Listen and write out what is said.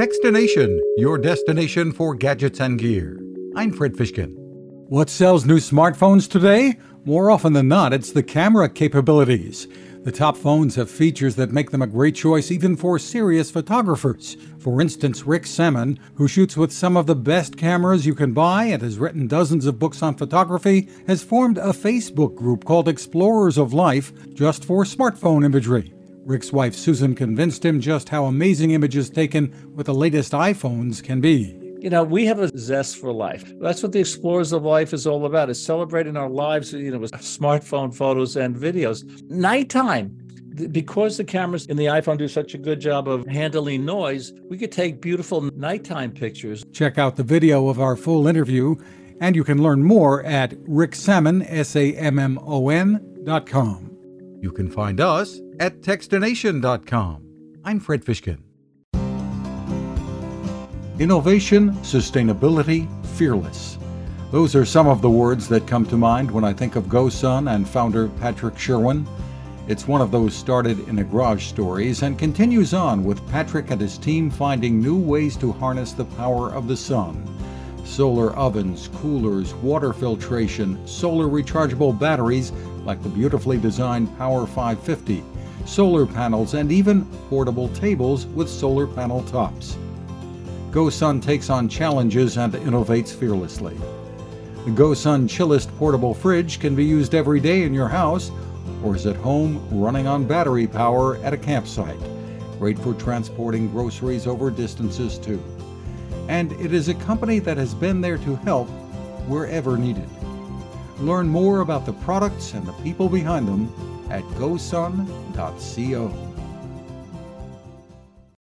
Techstination, your destination for gadgets and gear. I'm Fred Fishkin. What sells new smartphones today? More often than not, it's the camera capabilities. The top phones have features that make them a great choice even for serious photographers. For instance, Rick Sammon, who shoots with some of the best cameras you can buy and has written dozens of books on photography, has formed a Facebook group called Explorers of Life just for smartphone imagery. Rick's wife Susan convinced him just how amazing images taken with the latest iPhones can be. You know, we have a zest for life. That's what the Explorers of Life is all about, is celebrating our lives, with smartphone photos and videos. Nighttime, because the cameras in the iPhone do such a good job of handling noise, we could take beautiful nighttime pictures. Check out the video of our full interview, and you can learn more at ricksammon, SAMMON.com. You can find us at Techstination.com. I'm Fred Fishkin. Innovation, sustainability, fearless. Those are some of the words that come to mind when I think of GoSun and founder Patrick Sherwin. It's one of those started in a garage stories and continues on with Patrick and his team finding new ways to harness the power of the sun. Solar ovens, coolers, water filtration, solar rechargeable batteries like the beautifully designed Power 550, solar panels, and even portable tables with solar panel tops. GoSun takes on challenges and innovates fearlessly. The GoSun Chillest portable fridge can be used every day in your house or is at home running on battery power at a campsite. Great for transporting groceries over distances too. And it is a company that has been there to help wherever needed. Learn more about the products and the people behind them at gosun.co.